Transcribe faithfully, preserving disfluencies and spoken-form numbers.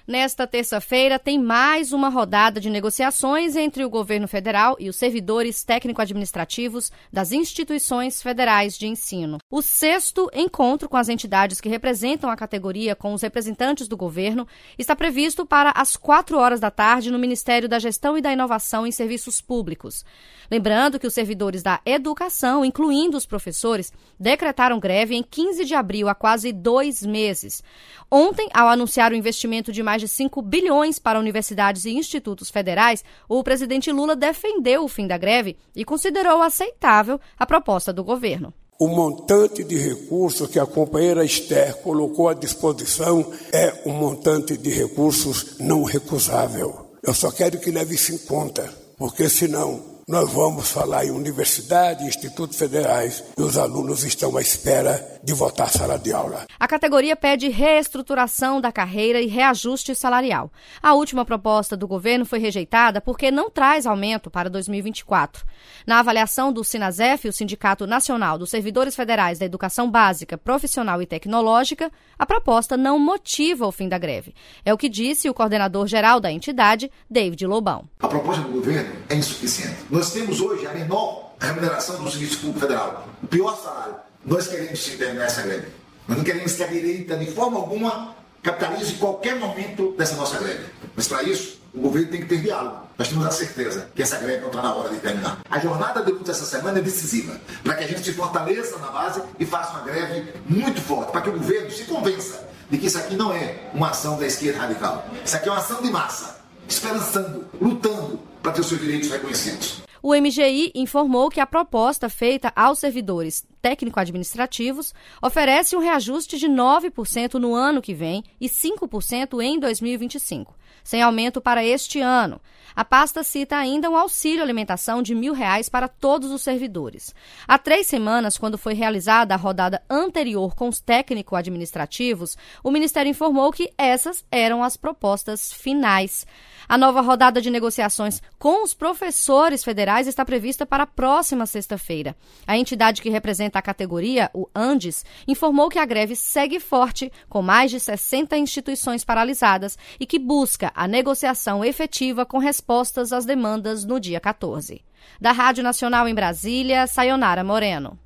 Nesta terça-feira, tem mais uma rodada de negociações entre o governo federal e os servidores técnico-administrativos das instituições federais de ensino. O sexto encontro com as entidades que representam a categoria com os representantes do governo está previsto para as quatro horas da tarde no Ministério da Gestão e da Inovação em Serviços Públicos. Lembrando que os servidores da educação, incluindo os professores, decretaram greve em quinze de abril, há quase dois meses. Ontem, ao anunciar o investimento de mais de cinco bilhões para universidades e institutos federais, o presidente Lula defendeu o fim da greve e considerou aceitável a proposta do governo. O montante de recursos que a companheira Esther colocou à disposição é um montante de recursos não recusável. Eu só quero que leve isso em conta, porque senão nós vamos falar em universidade e institutos federais e os alunos estão à espera de voltar à sala de aula. A categoria pede reestruturação da carreira e reajuste salarial. A última proposta do governo foi rejeitada porque não traz aumento para dois mil e vinte e quatro. Na avaliação do Sinasef, o Sindicato Nacional dos Servidores Federais da Educação Básica, Profissional e Tecnológica, a proposta não motiva o fim da greve. É o que disse o coordenador-geral da entidade, David Lobão. A proposta do governo é insuficiente. Nós temos hoje a menor remuneração do Serviço Público Federal, o pior salário. Nós queremos terminar essa greve. Nós não queremos que a direita, de forma alguma, capitalize qualquer momento dessa nossa greve. Mas, para isso, o governo tem que ter diálogo. Nós temos a certeza que essa greve não está na hora de terminar. A jornada de luta essa semana é decisiva, para que a gente se fortaleça na base e faça uma greve muito forte, para que o governo se convença de que isso aqui não é uma ação da esquerda radical. Isso aqui é uma ação de massa, esperançando, lutando para ter os seus direitos reconhecidos. O M G I informou que a proposta feita aos servidores técnico-administrativos oferece um reajuste de nove por cento no ano que vem e cinco por cento em dois mil e vinte e cinco, sem aumento para este ano. A pasta cita ainda um auxílio alimentação de mil reais para todos os servidores. Há três semanas, quando foi realizada a rodada anterior com os técnico-administrativos, o Ministério informou que essas eram as propostas finais. A nova rodada de negociações com os professores federais está prevista para a próxima sexta-feira. A entidade que representa a categoria, o ANDES, informou que a greve segue forte, com mais de sessenta instituições paralisadas e que busca a negociação efetiva com respostas às demandas no dia quatorze. Da Rádio Nacional em Brasília, Sayonara Moreno.